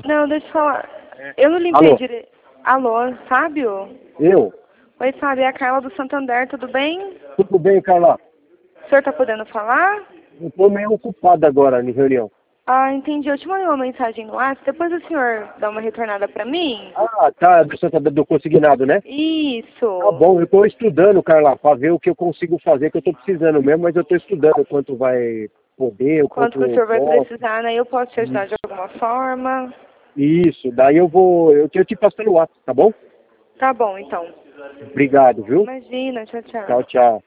Não, deixa eu falar. Eu não limpei Alô? direito. Alô, Fábio? Eu? Oi, Fábio, é a Carla do Santander, tudo bem? Tudo bem, Carla? O senhor tá podendo falar? Eu tô meio ocupado agora em reunião. Ah, entendi. Eu te mandei uma mensagem no WhatsApp. Depois o senhor dá uma retornada pra mim? Ah, tá, do consignado, né? Isso. Tá bom, eu tô estudando, Carla, pra ver o que eu consigo fazer, que eu tô precisando mesmo, mas eu tô estudando o quanto vai poder, o Quanto que o quanto senhor vai posso. precisar, né? Eu posso te ajudar de alguma forma? Isso, daí eu te passo pelo WhatsApp, tá bom? Tá bom, então. Obrigado, viu? Imagina, tchau, Tchau, tchau. tchau.